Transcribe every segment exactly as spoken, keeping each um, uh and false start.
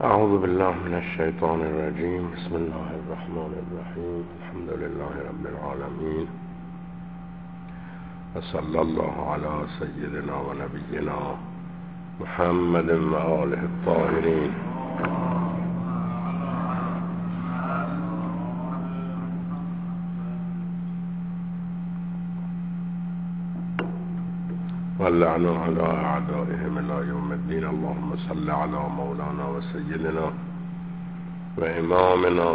أعوذ بالله من الشيطان الرجيم. بسم الله الرحمن الرحيم. الحمد لله رب العالمين، وصلى الله على سيدنا ونبينا محمد وآله الطاهرين. واللعن على أعدائهم إلى يوم الدين. اللهم صل على مولانا وسيدنا وإمامنا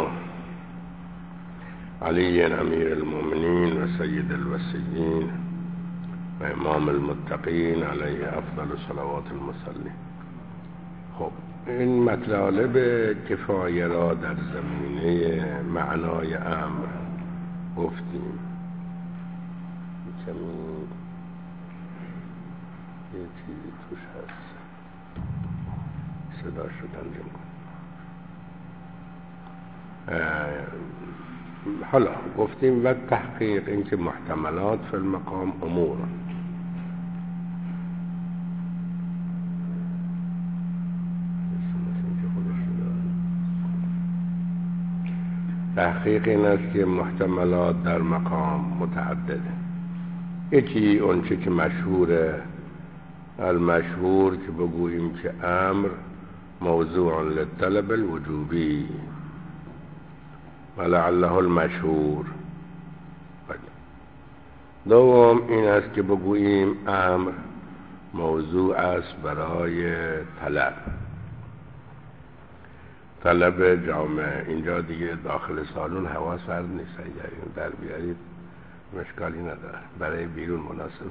علي أمير المؤمنين وسيد الوسيين وإمام المتقين عليه أفضل صلوات المصلين. خب این مطالب کفایه را در زمینه معنای امر گفتیم. کمی یه چیزی توش هست، صداش رو تنظیم کن. حالا گفتیم و تحقیق این که محتملات فی المقام امور، تحقیق این است که محتملات در مقام متعدده. یکی اون چه که مشهوره، المشهور که بگوییم که امر موضوع للطلب الوجوبی ولعله المشهور. دوم این است که بگوییم امر موضوع است برای طلب، طلب جامعه. اینجا دیگه داخل سالن هوا سرد نیست، اگر اینو در بیارید مشکلی نداره، برای بیرون مناسب.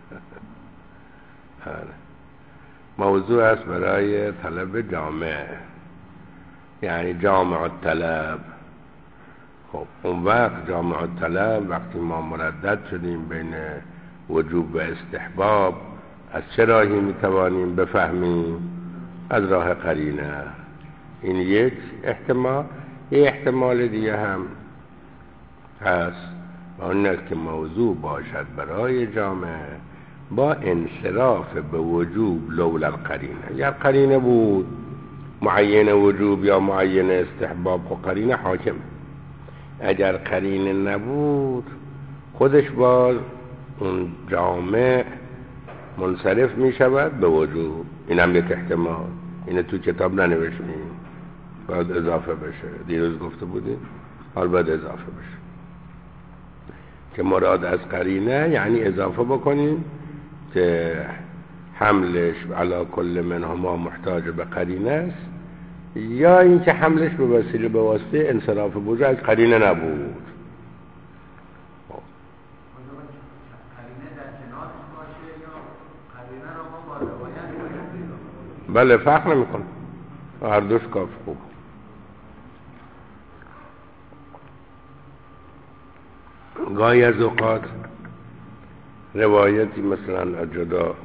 موضوع است برای طلب جامعه، یعنی جامع الطلب. خب اون وقت جامع الطلب وقتی ما مردد شدیم بین وجوب و استحباب، از چه راهی میتوانیم بفهمیم؟ از راه قرینه. این یک احتمال. یک احتمال دیگه هم هست، و اون است که موضوع باشد برای جامعه با انصراف به وجوب لولا القرینه. اگر قرینه بود معین وجوب یا معین استحباب، خب قرینه حاکم. اگر قرینه نبود خودش باز اون جامع منصرف می شود به وجوب. این هم یک احتمال. اینه تو کتاب ننوشتیم، باید اضافه بشه. دیروز گفته بودیم، حال باید اضافه بشه که مراد از قرینه یعنی اضافه بکنیم که حملش علی کل منهما محتاج به قرینه است، یا اینکه حملش به وسیله به واسطه انصراف وجود از قرینه نبود. بله فرق نمیکنه، هر دوش کافی خوب. گاهی از اوقات روایتی مثلا از جدا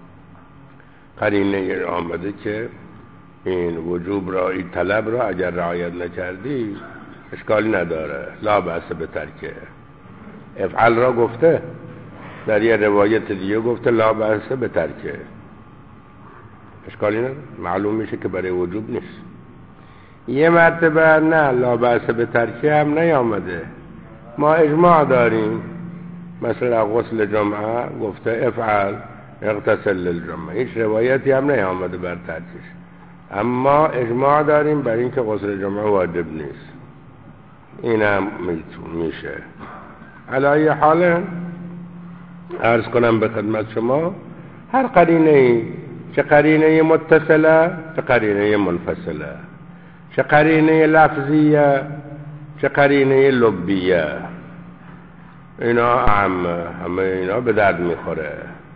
قرینه آمده که این وجوب را، این طلب را اگر رعایت نکردی اشکالی نداره، لا بأس به ترکه. افعل را گفته، در یه روایت دیگه گفته لا بأس به ترکه، اشکالی نداره، معلوم میشه که برای وجوب نیست. یه مرتبه نه، لا بأس به ترکه هم نیامده، ما اجماع داریم. مثلا غسل جمعه گفته افعل اغتسل للجمعه، هیچ روایتی هم نیامده بر ترکش، اما اجماع داریم بر اینکه غسل جمعه واجب نیست. اینم میشه. علی حال عرض کنم به خدمت شما، هر قرینه ای، چه قرینه متصله چه قرینه منفصله، چه قرینه لفظیه چه قرینه لبیه، اینا هم همه اینا به درد میخوره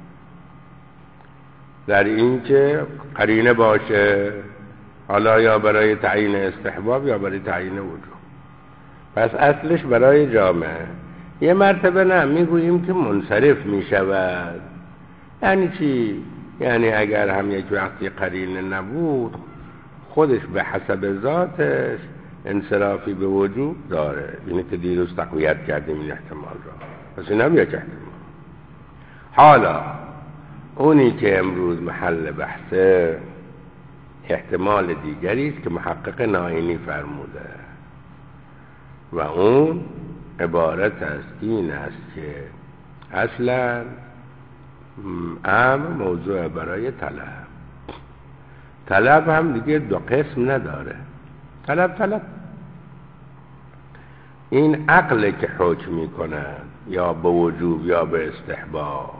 در این که قرینه باشه، حالا یا برای تعیین استحباب یا برای تعیین وجوب. پس اصلش برای جامعه. یه مرتبه نه، میگوییم که منصرف میشود. یعنی چی؟ یعنی اگر هم یک وقتی قرینه نبود خودش به حسب ذاتش انصرافی به وجوب داره. اینه که دیروز تقویت کردیم این احتمال را. پس این هم یک احتمال. حالا اونی که امروز محل بحثه احتمال دیگری است که محقق نائینی فرموده و اون عبارت است این است که اصلا امر موضوع برای طلب. طلب هم دیگه دو قسم نداره. طلب طلب این عقل که حکم میکنه یا به وجوب یا به استحباب.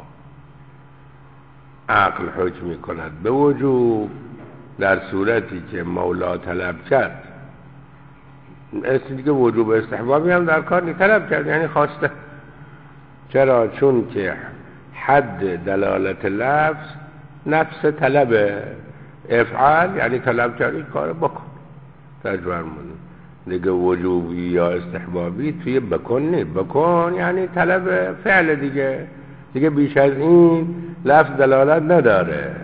عقل حکم میکند به وجوب در صورتی که مولا طلب کرد. اصلی که وجوب استحبابی هم در کار نیست، طلب کرد یعنی خواسته. چرا؟ چون که حد دلالت لفظ نفس طلبه. افعال یعنی طلب کردی کار بکن. تجبر مونی دیگه وجوبی یا استحبابی توی بکن نیست. بکن یعنی طلب فعل دیگه دیگه بیش از این لفظ دلالت نداره.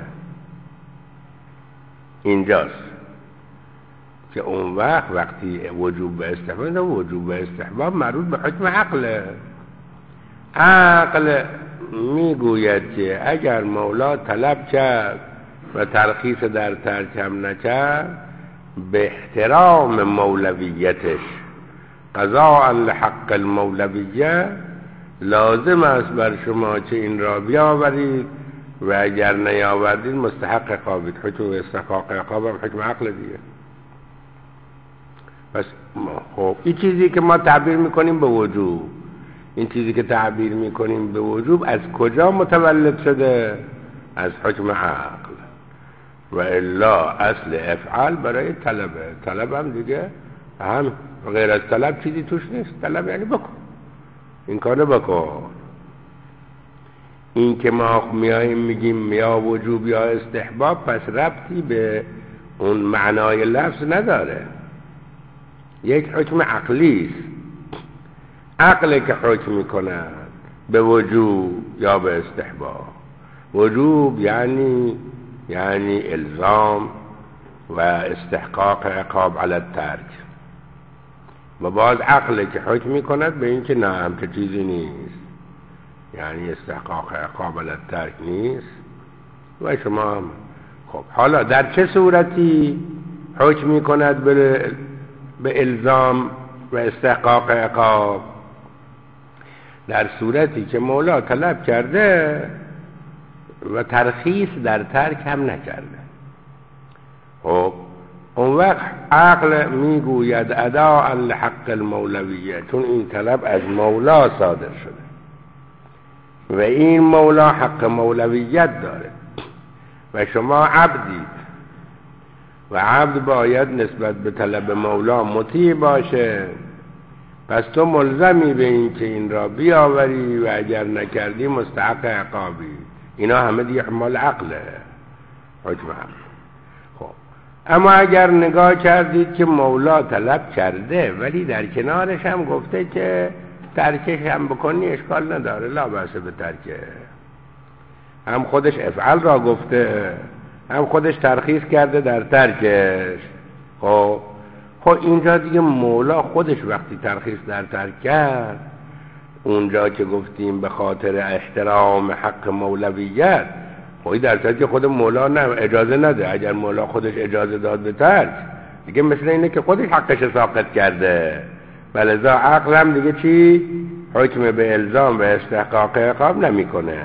اینجاست که اون وقت وقتی وجوب به استحباب، وجوب به استحباب مربوط به حکم عقله. عقل میگوید که اگر مولا طلب کرد و ترخیص در ترک هم نکرد، به احترام مولویتش قضاء لحق المولویه لازم است بر شما که این را بیاورید و اگر نیاوردید مستحق عقابید. حکم استحقاق عقاب هم حکم عقل دیگه. پس خب این چیزی که ما تعبیر میکنیم به وجوب، این چیزی که تعبیر میکنیم به وجوب از کجا متولد شده؟ از حکم عقل. و الا اصل افعال برای طلبه. طلب هم دیگه هم غیر از طلب چیزی توش نیست. طلب یعنی بکن، این کارو بکن. این که ما میاییم میگیم یا وجوب یا استحباب پس ربطی به اون معنای لفظ نداره. یک حکم عقلی است. عقل که حکم میکنه به وجوب یا به استحباب. وجوب یعنی یعنی الزام و استحقاق عقاب علی الترک. و باز عقل که حکم میکند به این که نه همچه چیزی نیست، یعنی استحقاق عقاب علی الترک نیست. و شما هم خب حالا در چه صورتی حکم میکند به به الزام و استحقاق عقاب؟ در صورتی که مولا طلب کرده و ترخیص در ترک هم نکرده. خب اون وقت عقل میگوید اداء لحق المولویه، چون این طلب از مولا صادر شده و این مولا حق مولویت داره و شما عبدید و عبد باید نسبت به طلب مولا مطیع باشه. پس تو ملزمی به این که این را بیاوری و اگر نکردی مستحق عقابی. اینا همه دیگه احمال عقله، حکم عقل. خب اما اگر نگاه کردید که مولا طلب کرده ولی در کنارش هم گفته که ترکش هم بکنی اشکال نداره، لا بأس به ترکه، هم خودش افعال را گفته هم خودش ترخیص کرده در ترکش. خب خب اینجا دیگه مولا خودش وقتی ترخیص در ترک کرد، اونجا که گفتیم به خاطر احترام حق مولویت، خب در ترک خود مولا نه اجازه نده. اگر مولا خودش اجازه داد به ترک دیگه مثل اینه که خودش حقش ساقط کرده. ولذا عقل هم دیگه چی؟ حکم به الزام و استحقاق عقاب نمیکنه.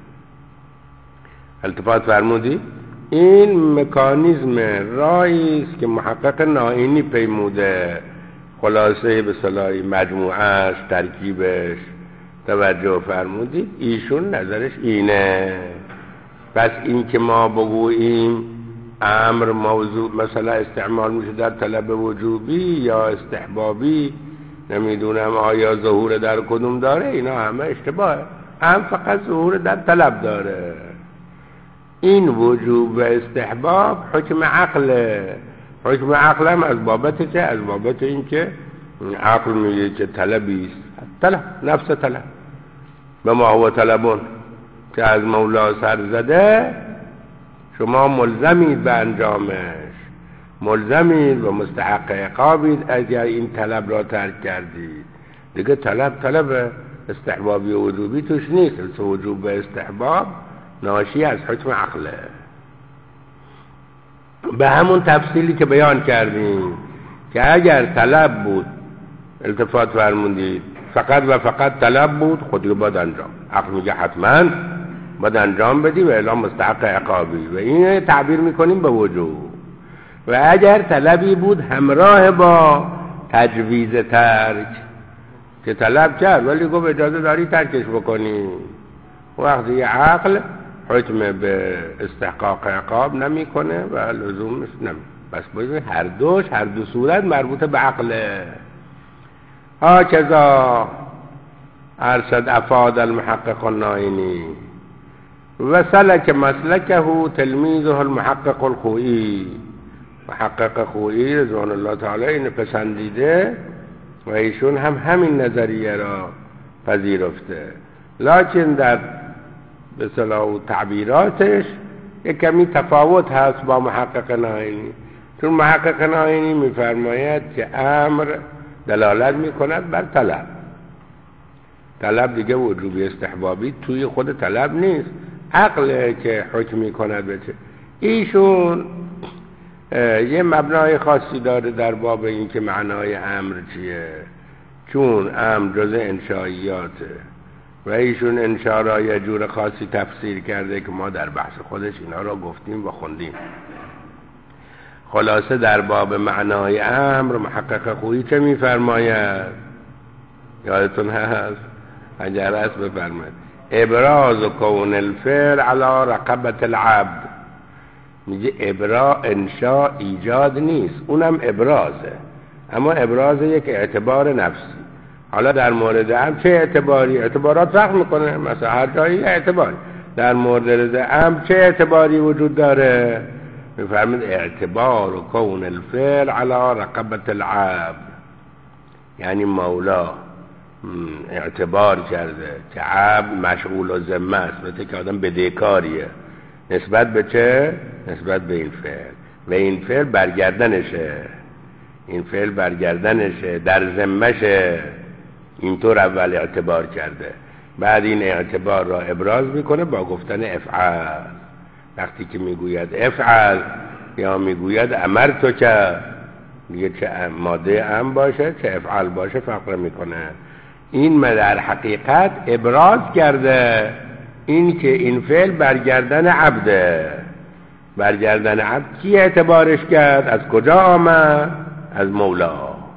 التفات فرمودی؟ این مکانیزم راهی است که محقق نائینی پیموده. خلاصه به صلاحی مجموعهش، ترکیبش توجه فرمودید. ایشون نظرش اینه. پس این که ما بگوییم امر موضوع مثلا استعمال میشه در طلب وجوبی یا استحبابی، نمیدونم آیا ظهور در کدوم داره، اینا همه اشتباهه. هم فقط ظهور در طلب داره. این وجوب و استحباب حکم عقله. حکم عقل هم از بابت چه؟ از بابت این که عقل میگه که طلبی است. طلب نفس طلب به ما هو طلبون که از مولا سر زده، شما ملزمید به انجامش، ملزمید و مستحق عقابید اگر این طلب را ترک کردید. دیگه طلب طلب استحبابی و وجوبی توش نیست. وجوب و استحباب ناشی از حکم عقله. به همون تفصیلی که بیان کردیم که اگر طلب بود، التفات فرمودید، فقط و فقط طلب بود، خودی رو باید انجام. عقل میگه حتما باید انجام بدی و الا مستحق عقابی و این تعبیر میکنیم به وجوب. و اگر طلبی بود همراه با تجویز ترک، که طلب کرد ولی گفت اجازه داری ترکش بکنی، وقتی عقل حکم به استحقاق عقاب نمیکنه و لزومش نمی بس باید هر دوش هر دو صورت مربوط به عقله. هاکذا ارشد افاد المحقق النائینی و سلک مسلکه تلمیذه المحقق الخوئی. محقق خوئی رضوان الله تعالی اینو پسندیده و ایشون هم همین نظریه را پذیرفته، لکن در به اصطلاح تعبیراتش یک کمی تفاوت هست با محقق نائینی. چون محقق نائینی میفرماید که امر دلالت میکند بر طلب. طلب دیگه وجوبی استحبابی توی خود طلب نیست، عقله که حکم میکند به چه. ایشون یه مبنای خاصی داره در باب این که معنای امر چیه، چون امر جز انشائیاته و ایشون انشا را یه جور خاصی تفسیر کرده که ما در بحث خودش اینا را گفتیم و خوندیم. خلاصه در باب معنای امر محقق خویی چه میفرماید؟ یادتون هست؟ اگر هست بفرماید ابراز کون الفعل علی رقبت العبد. میگه ابراز انشاء ایجاد نیست، اونم ابرازه، اما ابراز یک اعتبار نفسی. حالا در مورد هم چه اعتباری؟ اعتبارات فرق میکنه، مثلا هر جایی اعتباری. در مورد هم چه اعتباری وجود داره؟ میفرمید اعتبار و کون الفعل علی رقبت العبد، یعنی مولا اعتبار کرده که عبد مشغول و ذمه است، مثل که آدم بدهکاریه. نسبت به چه؟ نسبت به این فعل، و این فعل برگردنشه، این فعل برگردنشه، در ذمهشه. اینطور اول اعتبار کرده، بعد این اعتبار را ابراز میکنه با گفتن افعل. وقتی که میگوید افعل یا میگوید امرتو که، میگه چه ماده ام باشه چه افعل باشه فرق میکنه. این در حقیقت ابراز کرده این که این فعل برگردن عبده. برگردن عبد کی اعتبارش کرد؟ از کجا آمد؟ از مولا.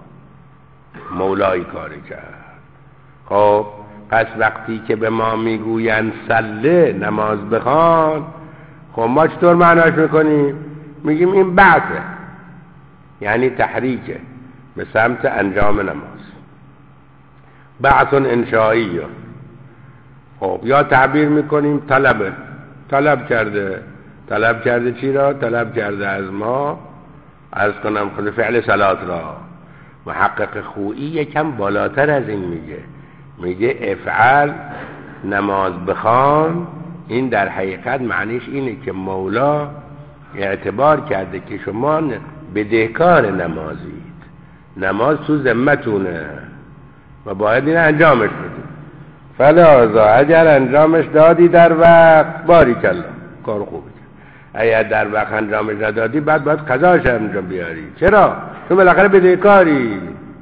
مولای کاری کرد. خب پس وقتی که به ما میگوین صله نماز بخوان، خب ما چطور معناش میکنیم؟ میگیم این بعثه، یعنی تحریکه به سمت انجام نماز، بعث انشائیه. خب یا تعبیر میکنیم طلبه، طلب کرده. طلب کرده چی را؟ طلب کرده از ما، عرض کنم خود فعل صلات را. محقق خویی یکم بالاتر از این میگه، میگه افعل نماز بخوان. این در حقیقت معنیش اینه که مولا اعتبار کرده که شما بدهکار نمازید، نماز تو ذمتونه و باید این انجامش بدید. فلازا اگر انجامش دادی در وقت باریکالله، کار خوبی. اگر در وقت انجامش ندادی بعد باید قضاش انجام بیاری. چرا؟ چون بالاخره بدهکاری.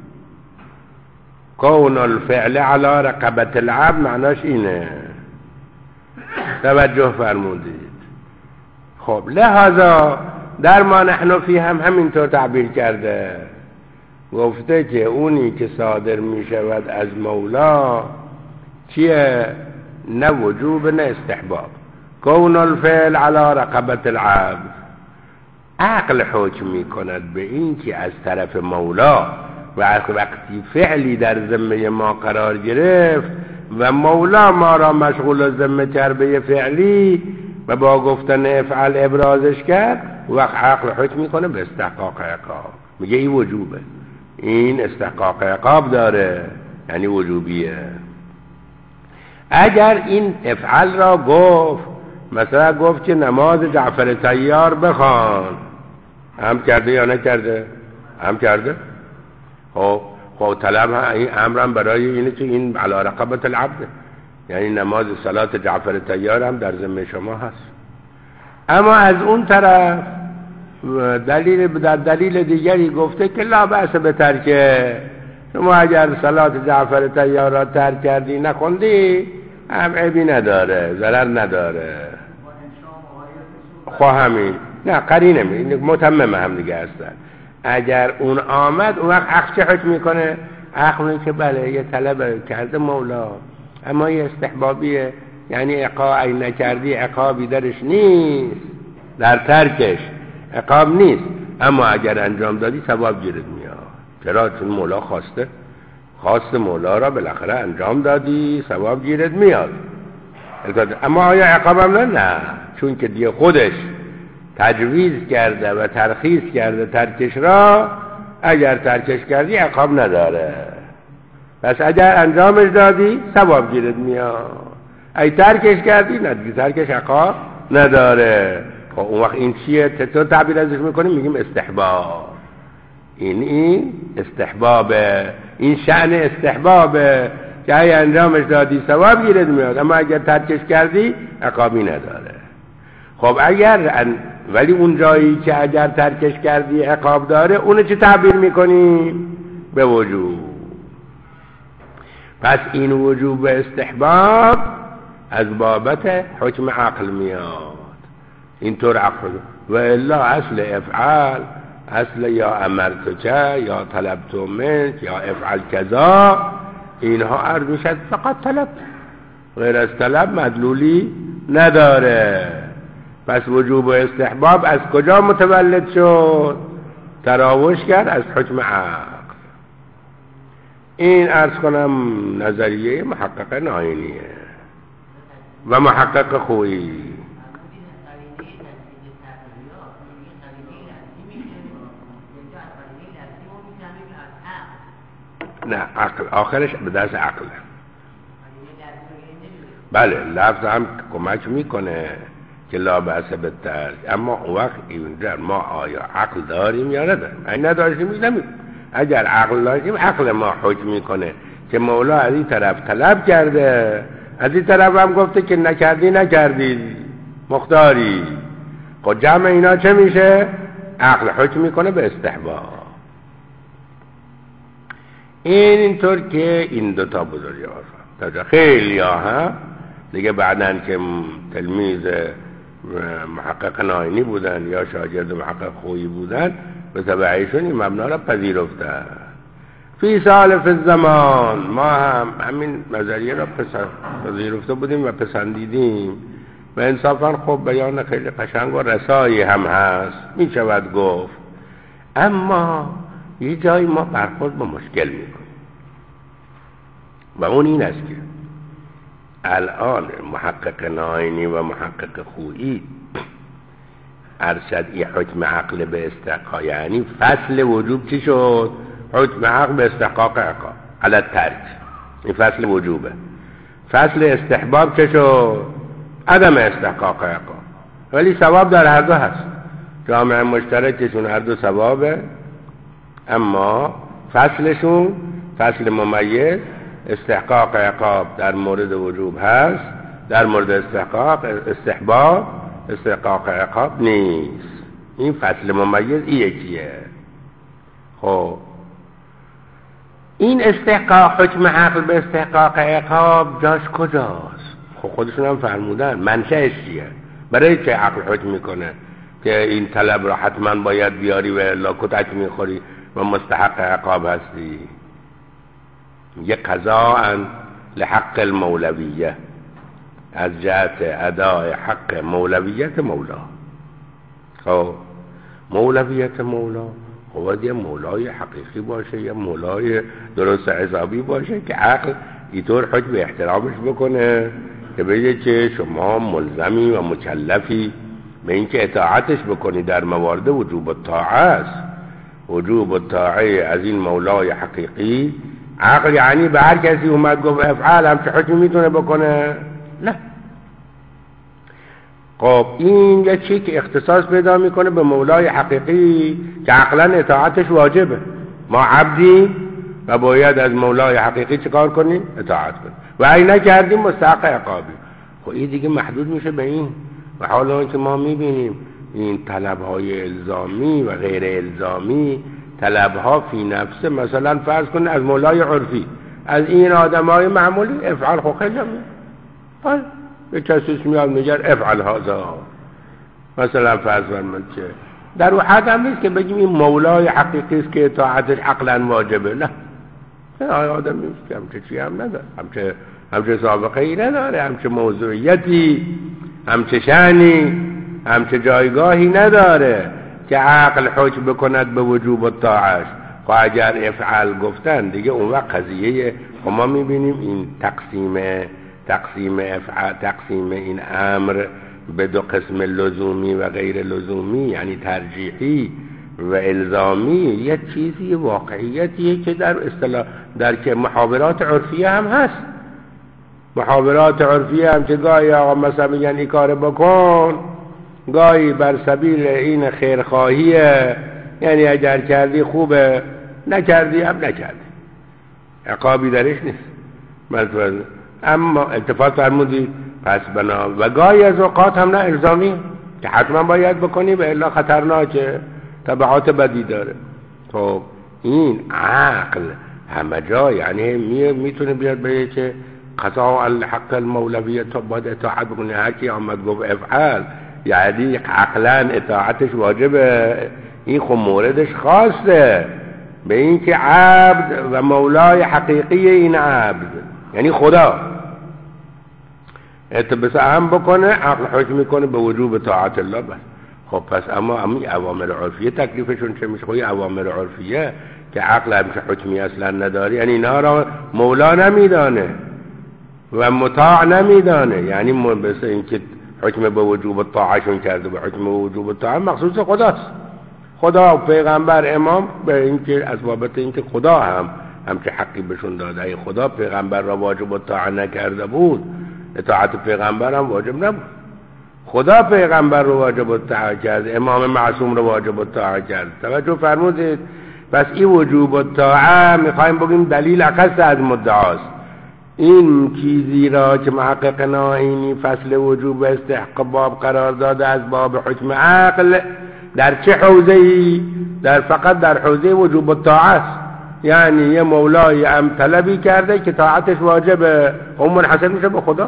کون الفعل علی رقبت العبد معناش اینه. توجه فرمودید. خب لحاظا در ما نحن فی هم همینطور تعبیر کرده، گفته که اونی که صادر می شود از مولا چیه؟ نه وجوب نه استحباب. کون الفعل علی رقبت العبد، عقل حکم می کند به این که از طرف مولا و وقتی فعلی در ذمه ما قرار گرفت و مولا ما را مشغول ذمه کرد به فعلی و با گفتن افعل ابرازش کرد، وقت عقل حکم می کنه به استحقاق عقاب. میگه این وجوبه، این استحقاق عقاب داره، یعنی وجوبیه. اگر این افعل را گفت، مثلا گفت که نماز جعفر طیار بخوان، هم کرده یا نکرده؟ هم کرده. خب خب طلب این امرم برای اینه که این علی رقبت العبد، یعنی نماز صلات جعفر طیار هم در ذمه شما هست. اما از اون طرف دلیل در دلیل دیگری گفته که لا بأس به ترکه، شما اگر صلات جعفر طیار را ترک کردی نخوندی هم عیبی نداره، ضرر نداره. خب همین، نه قرینه می متمم هم دیگه هستن. اگر اون آمد اون وقت عقل چه حکم میکنه؟ عقل که بله یه طلب کرده مولا، اما یه استحبابیه، یعنی عقاب ای نکردی عقابی درش نیست، در ترکش عقاب نیست، اما اگر انجام دادی ثواب گیرت میاد. چرا؟ چون مولا خواسته، خواست مولا را بالاخره انجام دادی، ثواب گیرت میاد. اما آیا عقاب هم نه؟ نه، چون که دیگه خودش تجویز کرده و ترخیص کرده ترکش را، اگر ترکش کردی عقاب نداره، پس اگر انجامش دادی ثواب گیرت میاد. ای ترکش کردی نه دیگه، ترکش عقاب نداره. خب اون وقت این چیه؟ چطور تعبیر ازش میکنیم؟ میگیم استحباب. این این استحبابه، این شأن استحبابه که ای انجامش دادی ثواب گیرت میاد، اما اگر ترکش کردی عقابی نداره. خب اگر ان... ولی اون جایی که اگر ترکش کردی عقاب داره، اونو چه تعبیر میکنیم؟ به وجوب. پس این وجوب استحباب از بابت حکم عقل میاد، اینطور عقل. و الا اصل افعال، اصل یا امرتک یا طلبت منک یا افعل کذا، اینها عرض میشد فقط طلب، غیر از طلب مدلولی نداره. پس وجوب و استحباب از کجا متولد شد؟ تراوش کرد از حکم عقل. این عرض کنم نظریه محقق ناینیه و محقق خویی. نه عقل آخرش به دست عقله. بله لفظ هم کمک میکنه که لا بأس بالترک، اما اون وقت اینجا ما آیا عقل داریم یا نداریم؟ این نداشتیم نمیم. اگر عقل داشتیم عقل ما حکم میکنه که مولا از این طرف طلب کرده، از این طرف هم گفته که نکردی نکردی مختاری. خب جمع اینا چه میشه؟ عقل حکم میکنه به استحباب. این اینطور که این دوتا بزرگوار تا خیلی ها هم دیگه بعدن که تلمیذ محقق ناینی بودن یا شاگرد محقق خویی بودن، به تبعیشون این مبنا را پذیرفتن. فی سالف الزمان ما هم همین نظریه را پذیرفته بودیم و پسندیدیم و انصافا خب بیان خیلی قشنگ و رسایی هم هست، می شود گفت. اما یه جایی ما برخورد با مشکل میکنیم و اون این است که الان محقق ناینی و محقق خویی ارشد ای حکم عقل به استحقاق، یعنی فصل وجوب چی شد؟ حکم عقل به استحقاق عقاب علی الترک، این فصل وجوبه. فصل استحباب چه شد؟ عدم استحقاق عقاب. ولی ثواب در هر دو هست، جامع مشترکشون هر دو ثوابه، اما فصلشون فصل ممیز استحقاق عقاب در مورد وجوب هست، در مورد استحقاق استحباب استحقاق عقاب نیست. این فصل ممیز این یکیه. خب این استحقاق حکم عقل به استحقاق عقاب جاش کجاست؟ خب خودشون هم فرمودن منشأش چیه؟ برای چه عقل حکم میکنه که این طلب را حتما باید بیاری و الا کتک میخوری و مستحق عقاب هستی؟ یه قضاء لحق المولویه، از جهت ادای حق مولویت مولا. خب مولویت مولا خب باید یه مولای حقیقی باشه، یه مولای درست حسابی باشه که عقل اینطور حکم به احترامش بکنه که بگه که شما ملزمی و مکلفی به اینکه اطاعتش بکنی در موارد وجوب الطاعه است. وجوب الطاعه از این مولای حقیقی عقل یعنی به هر کسی اومد گفت افعال هم چه حکم میتونه بکنه؟ نه. خب این یه چی که اختصاص پیدا میکنه به مولای حقیقی که عقلا اطاعتش واجبه. ما عبدی و باید از مولای حقیقی چه کار کنیم؟ اطاعت کنیم و اگه نکردیم مستحق عقابی. خب این دیگه محدود میشه به این. و حالا که ما میبینیم این طلب‌های الزامی و غیر الزامی طلب‌ها فی نفسه، مثلا فرض کن از مولای عرفی، از این آدم‌های معمولی افعال خو خیلی هم به کسی میاد میگه افعال هذا، مثلا فرض من چه در اون حد هم نیست که بگیم این مولای حقیقی است که اطاعتش عقلا واجبه. نه، این آدم نیست که همچه چی هم نداره، همچه همچه سابقه ای نداره، همچه موضوعیتی، همچه شأنی، همچه جایگاهی نداره که عقل حکم بکند به وجوب و طاعش. خب اگر افعال گفتن دیگه اون وقت قضیه ما میبینیم این تقسیم تقسیم افعال، تقسیم این امر به دو قسم لزومی و غیر لزومی، یعنی ترجیحی و الزامی، یه چیزی واقعیتیه که در اصطلاح در که محاورات عرفیه هم هست. محاورات عرفیه هم که گاهی آقا مثلا میگن این کار بکن، گاهی بر سبیل این خیرخواهیه، یعنی اگر کردی خوبه، نکردی هم نکردی، عقابی درش نیست مثلا. اما التفات فرمودی پس بنا و گاهی از اوقات هم نه الزامی که حتما باید بکنی و الا خطرناکه، تبعات بدی داره. خب این عقل همه جا یعنی می میتونه بیاد بگه که قضاء الحق المولویت تو باید اطاعت بکنی. هر کی آمد گفت افعال یعنی عقلا اطاعتش واجبه، این خب موردش خاصه به این که عبد و مولای حقیقی این عبد یعنی خدا اتبس هم بکنه، عقل حکم میکنه به وجوب طاعت الله بس. خب پس اما امی اوامر عرفیه تکلیفشون چه میشه؟ خب اوامر عرفیه که عقل همشه حکمی اصلا نداره، یعنی اینا را مولا نمیدانه و مطاع نمیدانه، یعنی مثل این که حکم به وجوب طاعتشون کرده به حکم به وجوب طاعت مخصوص خداست. خدا و پیغمبر امام به اینکه از بابت اینکه خدا هم همچه حقی بهشون داده، خدا پیغمبر را واجب الطاعه نکرده بود، اطاعت پیغمبر هم واجب نبود. خدا پیغمبر رو واجب الطاعه کرد، امام معصوم رو واجب الطاعه کرد. توجه فرمودید؟ پس این وجوب الطاعه میخوایم بگیم دلیل اخص از مدعاست. این چیزی را که محقق نائینی فصل وجوب استحقاق قرار داده از باب حکم عقل، در چه حوزه‌ای؟ در فقط در حوزه وجوب الطاعه است. یعنی یه مولای ام طلبی کرده که طاعتش واجبه، اون منحصر میشه به خدا.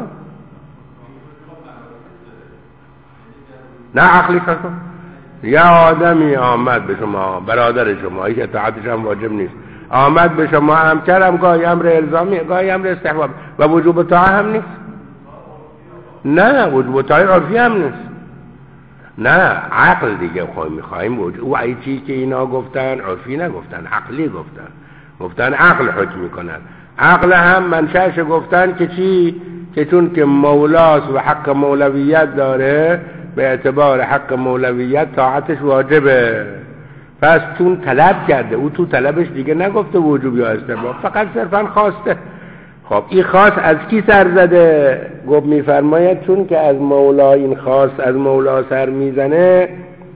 نه عقلی کن. یه آدمی آمد به شما، برادر شما، هیچ اطاعتش هم واجب نیست، آمد به شما هم کردم، گاهی امر الزامی، گاهی امر استحباب و وجوب طاعه هم نیست. نه وجوب طاعه عرفی هم نیست. نه عقل دیگه خواهی میخواییم وجود او ای چی که اینا گفتن عرفی نگفتن، عقلی گفتن، گفتن عقل حکم میکنن. عقل هم منشأش گفتن که چی؟ که چون که مولاست و حق مولویت داره، به اعتبار حق مولویت طاعتش واجبه. پس چون طلب کرده، او تو طلبش دیگه نگفته وجوب یا استحباب، فقط صرفا خواسته. خب این خاص از کی سر زده؟ گفت میفرماید چون که از مولا این خاص از مولا سر میزنه،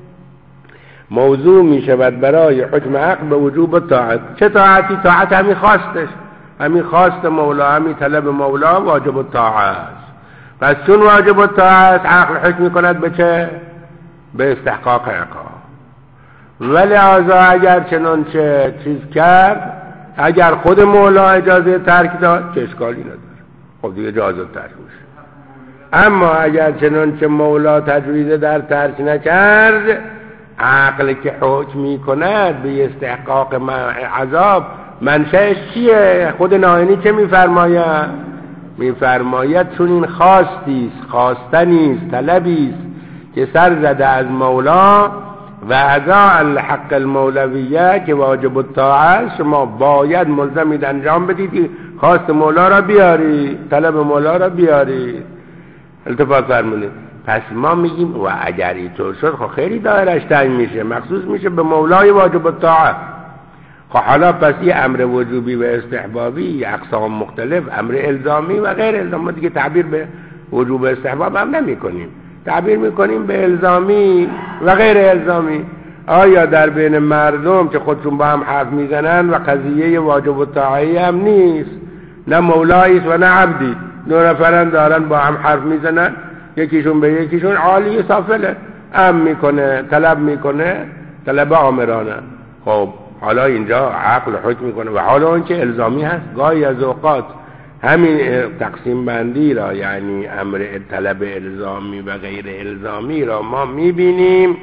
موضوع میشود برای حکم عقل به وجوب طاعت. چه طاعتی؟ طاعت همین خواستش، همین خواست مولا، همین طلب مولا واجب الطاعت. پس چون واجب الطاعت عقل حکم میکند به چه؟ به استحقاق عقاب. ولی آزا اگر چنانچه چیز کرد، اگر خود مولا اجازه ترک داد چه اشکالی نداره، خب دیگه اجازه ترک میشه. اما اگر چنانچه مولا تجویز در ترک نکرد، عقل که حکم میکند به استحقاق عذاب منشأش چیه؟ خود نائینی چه میفرماید؟ میفرماید چون این خواستیست، خواستنیست، طلبیست که سر زده از مولا و ادا الحق المولویه که واجب الطاعه، شما باید ملزمید انجام بدید، خواست مولا را بیاری، طلب مولا را بیاری. التفات فرمونید. پس ما میگیم و اگر اینطور شد خب خیلی دایرش تنگ میشه، مخصوص میشه به مولای واجب الطاعه. خب حالا پس یه امر وجوبی و استحبابی اقسام مختلف، امر الزامی و غیر الزامی، دیگه تعبیر به وجوب استحباب هم نمی کنیم، تعبیر میکنیم به الزامی و غیر الزامی. آیا در بین مردم که خودشون با هم حرف میزنن و قضیه واجب الطاعه هم نیست، نه مولاییست و نه عبدی، دو نفرن دارن با هم حرف میزنن، یکیشون به یکیشون عالی سافله، امر میکنه، طلب میکنه، طلب آمرانه. خب حالا اینجا عقل حکم میکنه و حالا اون که الزامی هست. گاهی از اوقات همین تقسیم بندی را، یعنی امر طلب الزامی و غیر الزامی را ما میبینیم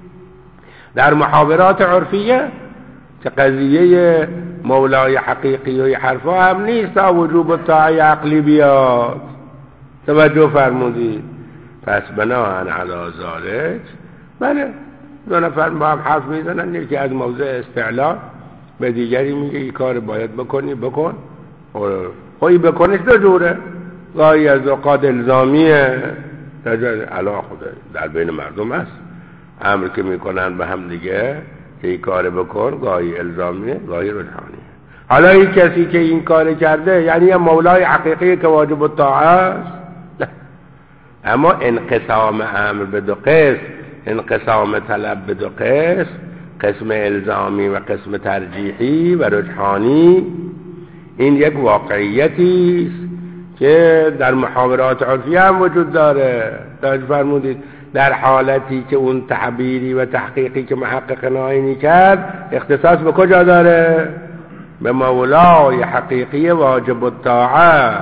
در محاورات عرفیه که قضیه مولای حقیقی و حرفا هم نیست تا وجوب الطاعه عقلی بیاد. توجه فرمودید؟ پس بناهن علی ذالک، بله دو نفر با هم حرف میزنن، یکی از موضع استعلا به دیگری میگه این کار باید بکنی بکن، خوی بکنش دو جوره. گاهی از اوقات الزامیه علا خوده در بین مردم است، امر که میکنن به هم دیگه که این کار بکن، گاهی الزامیه گاهی رجحانیه. حالا این کسی که این کار کرده یعنی یه مولای حقیقی که واجب الطاعه است؟ اما انقسام امر به دو قسم، انقسام طلب به دو قسم، قسم الزامی و قسم ترجیحی و رجحانی، این یک واقعیتی است که در محاورات عرفی هم وجود داره. توجه فرمودید؟ در حالتی که اون تعبیری و تحقیقی که محقق ناینی کرد اختصاص به کجا داره؟ به مولای حقیقی واجب الطاعه.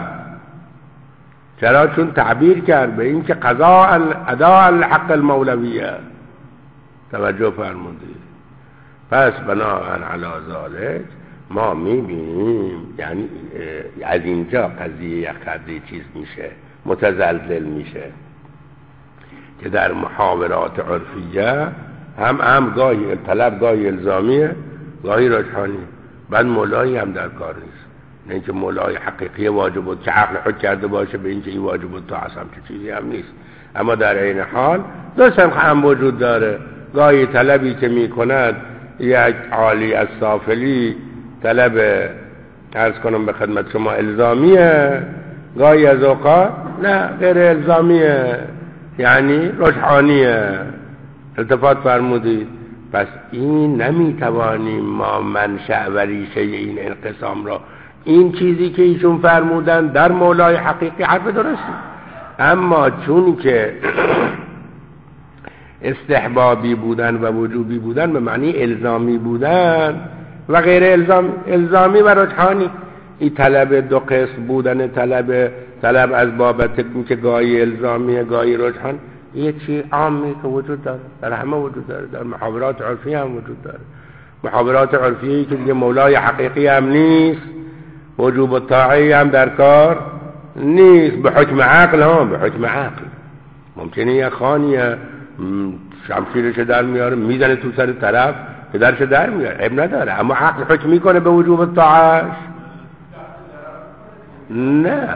چرا؟ چون تعبیر کرد به این که قضاء اداء الحق المولویه. توجه فرمودید؟ پس بناهن علی ذالک ما میبینیم یعنی از اینجا قضیه یک قضیه چیز میشه، متزلزل میشه که در محاورات عرفیه هم هم گاهی طلب گاهی الزامیه گاهی رجحانی، بعد مولایی هم در کار نیست. نه اینکه مولای حقیقی واجب بود که عقل حکم کرده باشه به اینکه این واجب بود تا اصلا چه چیزی هم نیست. اما در این حال دو سمخ هم وجود داره. گاهی طلبی که میکند یک عالی از سافلی طلب عرض کنم به خدمت شما الزامیه، گاهی از اوقات نه غیر الزامیه یعنی رجحانیه. التفات فرمودید؟ پس این نمیتوانیم ما منشأ و ریشه این انقسام را، این چیزی که ایشون فرمودن در مولای حقیقی حرف درستی، اما چون که استحبابی بودن و وجوبی بودن به معنی الزامی بودن و غیر الزام، الزامی و رجحانی، این طلب دو قسم بودن، طلب طلب از بابت که گاهی الزامی گاهی رجحان، یه چی عامی که وجود داره، در همه وجود داره، در محاورات عرفی هم وجود داره. محاورات عرفی که دیگه مولای حقیقی هم نیست، وجوب الطاعه هم در کار نیست، به حکم عقل هم به حکم عقل ممکنه یه خانیه شمشیرش در میاره میزنه تو سر طرف پدرش در میاره، عیب نداره، اما عقل حکم میکنه به وجوب الطاعه؟ نه نه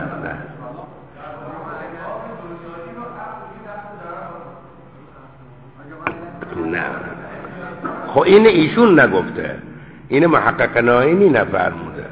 نه. خب این ایشون نگفته، این محقق ناینی نفرموده.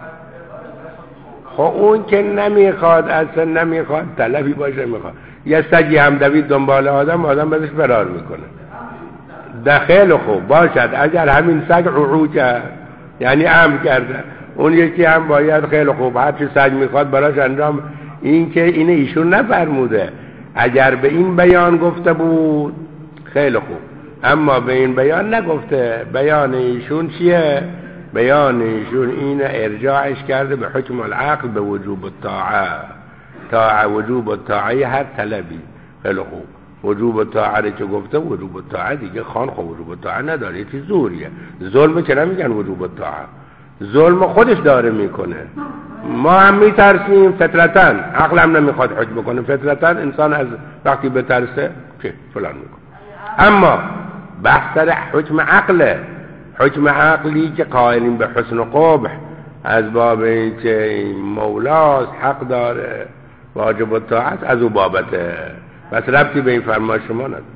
خب اون که نمیخواد، اصلا نمیخواد طلبی باشه، میخواد یه سگی هم دوید دنبال آدم، آدم بزش فرار میکنه. دخیل خوب باشد اگر همین سگ عقو کرد یعنی امر کرده، اون یکی هم باید خیلی خوب هر چی سگ میخواد براش انجام. این که این ایشون نفرموده، اگر به این بیان گفته بود خیلی خوب، اما به این بیان نگفته. بیان ایشون چیه؟ بیان ایشون این ارجاعش کرده به حکم العقل به وجوب الطاعه. طاعه وجوب الطاعه هر طلبی خیلی خوب، وجوب الطاعه که گفته وجوب الطاعه دیگه خان خب وجوب الطاعه نداره، یه چیز زوریه. ظلم که نمیگن وجوب الطاعه، ظلم خودش داره میکنه. ما هم میترسیم فطرتاً، عقل هم نمیخواد حکم بکنه، فطرتاً انسان از وقتی بترسه که فلان میکنه. اما بحث سر حکم عقله، حکم عقلی که قائلین به حسن و قبح از باب این که مولاست حق داره واجب الطاعت از او بابته، بس ربطی به این فرما شما نداره.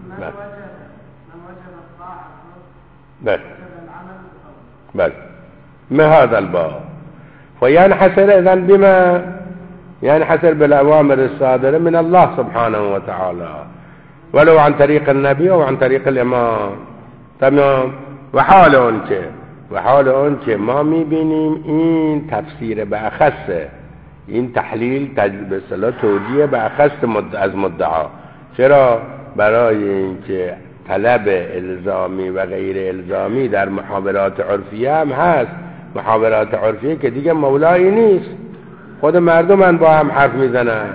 بله بله ما هذا الباب فينحصر اذن بما ينحصر بالاوامر الصادره من الله سبحانه وتعالى ولو عن طریق النبی و عن طریق الامام. تمام. و حال اون که و حال اون که ما میبینیم این تفسیر به اخصه، این تحلیل به اصطلاح توجیه به اخص مد... از مدعا. چرا؟ برای اینکه طلب الزامی و غیر الزامی در محاورات عرفیه هم هست. محاورات عرفیه که دیگه مولایی نیست، خود مردمن با هم حرف میزنن.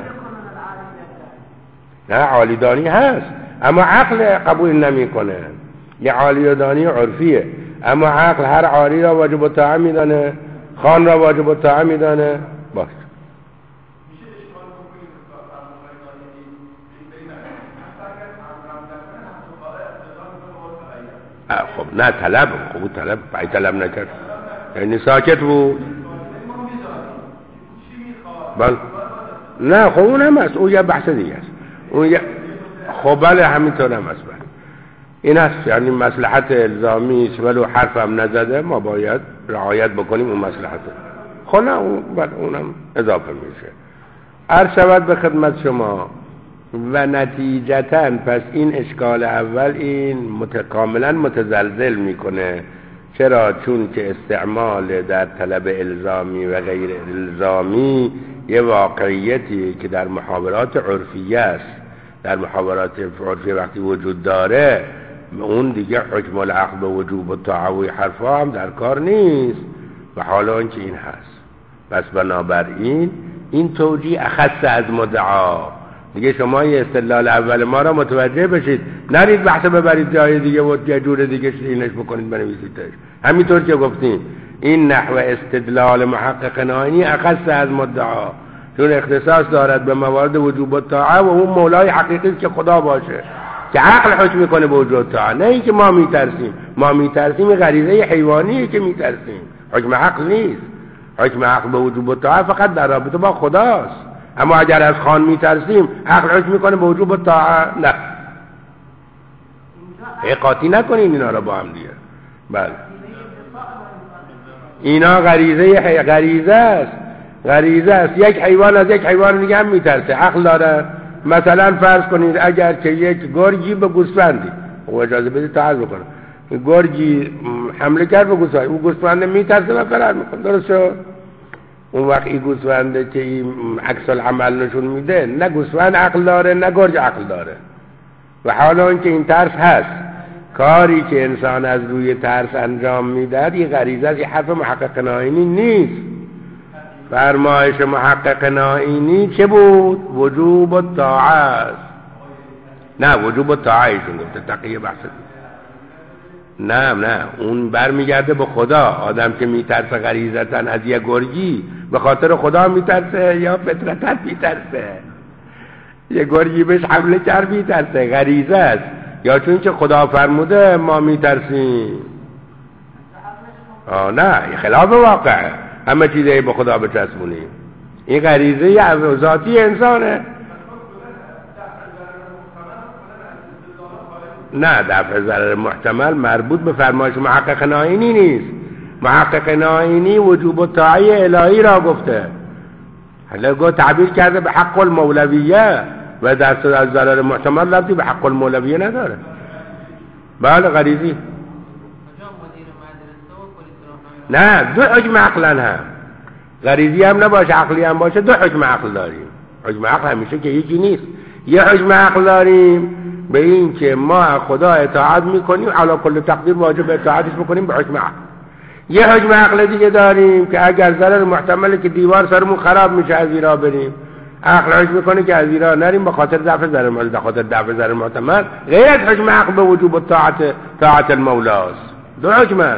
نه عالیدانی هست اما عقل قبول نمیکنه. یه عالیدانی عرفیه اما عقل هر عالی را واجب الطاعه میدانه، خان را واجب الطاعه میدانه. باش خب نه طلب، خب طلب پای طلب نکرد یعنی ساکت بود. بله نه خب اون هم هست، اون یه بحث دیگه است. اون یه خب بله همینطور هم هست. بله این هست، یعنی مصلحت الزامی است ولو حرف هم نزده ما باید رعایت بکنیم اون مصلحت. خب نه اون بله اونم اضافه میشه. عرض شود به خدمت شما و نتیجتاً پس این اشکال اول این متکاملا متزلزل میکنه. چرا؟ چون که استعمال در طلب الزامی و غیر الزامی یه واقعیتی که در محاورات عرفیه است. در محاورات عرفیه وقتی وجود داره اون دیگه حکم العقل به وجوب و طاعه حرفا هم در کار نیست و حالا اینکه این هست. پس بنابراین این توجیه اخص از مدعا. دیگه شما یه استدلال اول ما را متوجه بشید، نرید بحث ببرید جای دیگه و یه جور دیگه اینش بکنید بنویسیدش. همینطور که گفتیم این نحو استدلال محقق نائینی اخص از مدعا، چون اختصاص دارد به موارد وجوب الطاعه و اون مولای حقیقی که خدا باشه که عقل حکم میکنه به وجوب الطاعه، نه اینکه ما میترسیم. ما میترسیم غریزه حیوانیه که میترسیم، حکم عقل نیست. حکم عقل به وجوب الطاعه فقط در رابطه با خداست. اما اگر از خان میترسیم عقل حکم میکنه به وجوب الطاعه. نه قاطی نکنین اینا را با هم دیگه. بله اینا غریزه غریزه است، غریزه است. یک حیوان از یک حیوان دیگه هم میترسه، عقل داره. مثلا فرض کنید اگر که یک گرگی به گوسفندی، او اجازه بدید تعال بکنه، گرگی حمله کرد به گوسفند، او گوسفند میترسه و فرار میکنه، درست شد؟ اون وقت این گوسفنده که این عکس العمل نشون میده، نه گوسفند عقل داره نه گرگ عقل داره. و حالا اینکه این ترس هست، کاری که انسان از روی ترس انجام میدهد این غریزه است، این حرف محقق نائینی نیست. فرمایش محقق نائینی چه بود؟ وجوب الطاعه است. نه وجوب الطاعه ایشون گفته، تقیه بحث نه نه اون برمیگرده به خدا. آدم که میترسه غریزتاً از یه گرگی به خاطر خدا میترسه یا فطرتاً میترسه؟ یه گرگی بهش حمله کرد میترسه، غریزه است، یا چون که خدا فرموده ما میترسیم؟ آه نه خلاف واقعه، همه چیزی به خدا بچسبونیم. این غریزه ذاتی انسانه. نه دفع ضرر محتمل مربوط به فرمایش محقق نائینی نیست. محقق نائینی وجوب الطاعه الهی را گفته، حالا گو تعبیر کرده به حق المولویه و در از ضرر محتمل ربطی به حق المولویه نداره. بله غریزی نه، دو حکم عقلن هم، غریزی هم نباشه عقلی هم باشه، دو حکم عقل داریم. حکم عقل همیشه که یکی نیست. یه حکم عقل داریم به این که ما خدا اطاعت میکنیم، علی کل تقدیر واجب اطاعتش بکنیم به حکم عقل. یه حکم عقل دیگه داریم که اگر ضرر محتمله که دیوار سرمون خراب میشه از ایرا بریم، عقل حکم میکنه که از ایرا نریم به خاطر دفع ضرر محتمل. به خاطر دفع ضرر محتمل غیر از حکم عقل به وجوب الطاعت طاعت المولاست. دو حکمن.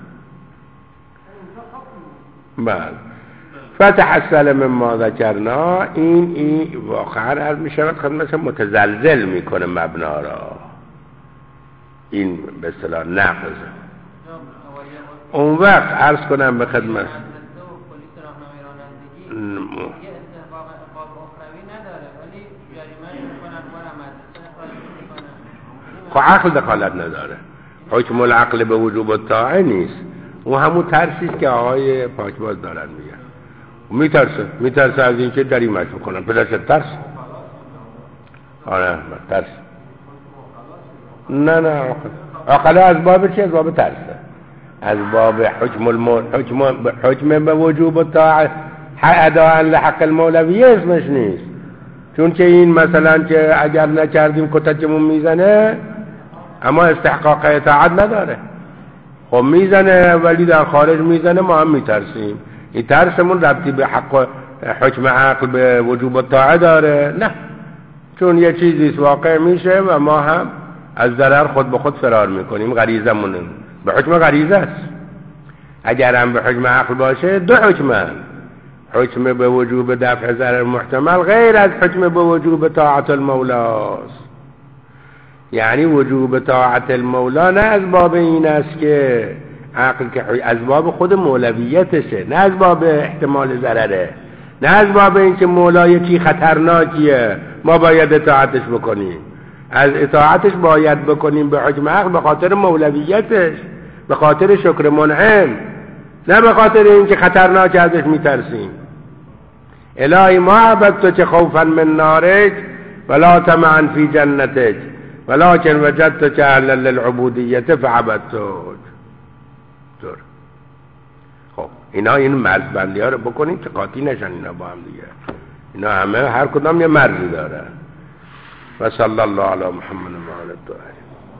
بله فتحصل مما ذکرنا، این این واقعا عرض می شود خدمت متزلزل میکنه مبنا را. این به اصطلاح نقض. اون وقت عرض کنم به خدمت خب عقل دخالت نداره، حکم العقل به وجوب الطاعه نیست. و همون ترسیست که آقای پاکباز دارن میگن، میترسه میترسه از این که جریمه‌اش بکنن. پدرش ترس؟ آره ترس. نه نه عقل از باب چی؟ از باب ترسه، از باب حکم المول حکم حکم به وجوب الطاعه اداء لحق المولویه اسمش نیست. چون که این مثلا که اگر نکردیم کتکمون میزنه اما استحقاق اطاعت نداره. خب میزنه ولی در خارج میزنه، ما هم میترسیم. این ترسمون ربطی به حق حکم عقل به وجوب الطاعه داره؟ نه، چون یه چیزی واقع میشه و ما هم از ضرر خود به خود فرار میکنیم. غریزمونه به حکم غریزه است. اگر هم به حکم عقل باشه دو حکمه، حکم به وجوب دفع ضرر محتمل غیر از حکم به وجوب طاعت المولاست. یعنی وجوب طاعت المولا نه از باب این است که عقل که از باب خود مولویتشه، نه از باب احتمال ضرره، نه از باب این که مولا یکی خطرناکیه ما باید اطاعتش بکنیم. از اطاعتش باید بکنیم به حکم عقل به خاطر مولویتش، به خاطر شکر منعم، نه به خاطر این که خطرناک ازش میترسیم. الهی ما عبدتک خوفا من نارک ولا طمعا فی جنتک ولکن وجدتک اهلا للعبودیت فعبدتک. طور خب اینا این مرزبندی ها رو بکنیم که قاطی نشن اینا با هم دیگه. اینا همه هر کدام یه مرزی داره. و صلی الله علی محمد و آله الطاهرین.